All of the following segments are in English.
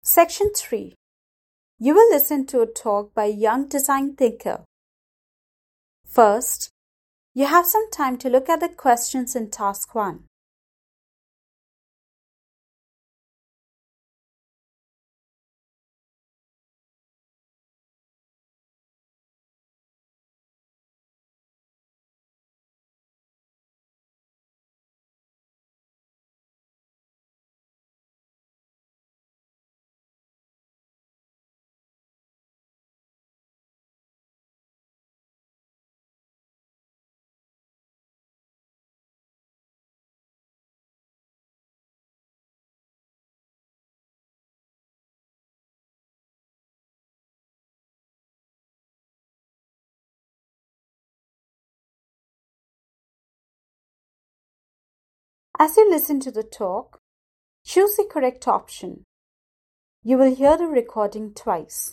Section 3. You will listen to a talk by a young design thinker. First, you have some time to look at the questions in Task 1. As you listen to the talk, choose the correct option. You will hear the recording twice.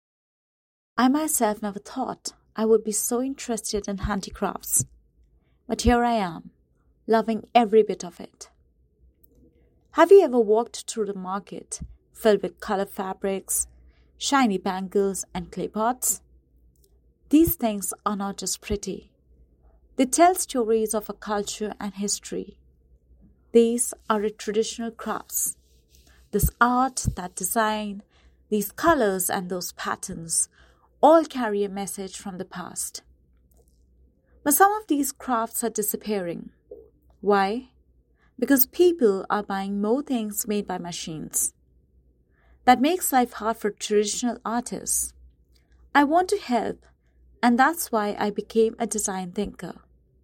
I myself never thought I would be so interested in handicrafts, but here I am, loving every bit of it. Have you ever walked through the market filled with color fabrics, shiny bangles, and clay pots? These things are not just pretty. They tell stories of a culture and history. These are the traditional crafts. This art, that design, these colors and those patterns all carry a message from the past. But some of these crafts are disappearing. Why? Because people are buying more things made by machines. That makes life hard for traditional artists. I want to help, and that's why I became a design thinker.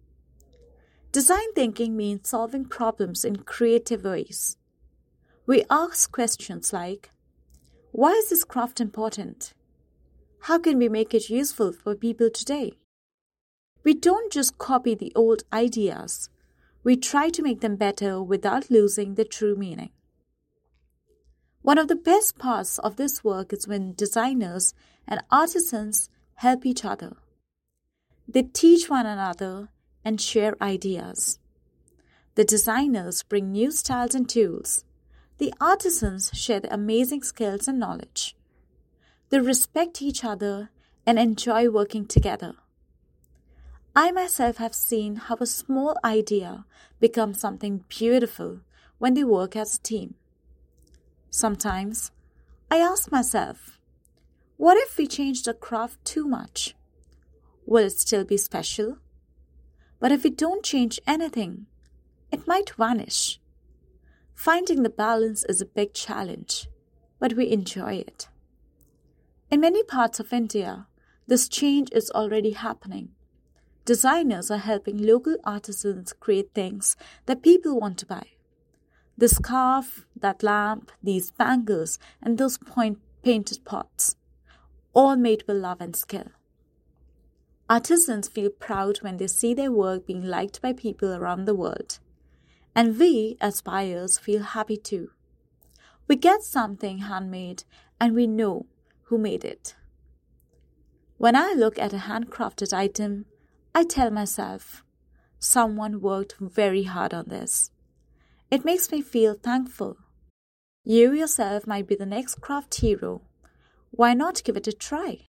Design thinking means solving problems in creative ways. We ask questions like, why is this craft important? How can we make it useful for people today? We don't just copy the old ideas. We try to make them better without losing the true meaning. One of the best parts of this work is when designers and artisans help each other. They teach one another and share ideas. The designers bring new styles and tools. The artisans share their amazing skills and knowledge. They respect each other and enjoy working together. I myself have seen how a small idea becomes something beautiful when they work as a team. Sometimes I ask myself, what if we change the craft too much? Will it still be special? But if we don't change anything, it might vanish. Finding the balance is a big challenge, but we enjoy it. In many parts of India, this change is already happening. Designers are helping local artisans create things that people want to buy. This scarf, that lamp, these bangles, and those painted pots, all made with love and skill. Artisans feel proud when they see their work being liked by people around the world. And we, as buyers, feel happy too. We get something handmade and we know who made it. When I look at a handcrafted item, I tell myself, someone worked very hard on this. It makes me feel thankful. You yourself might be the next craft hero. Why not give it a try?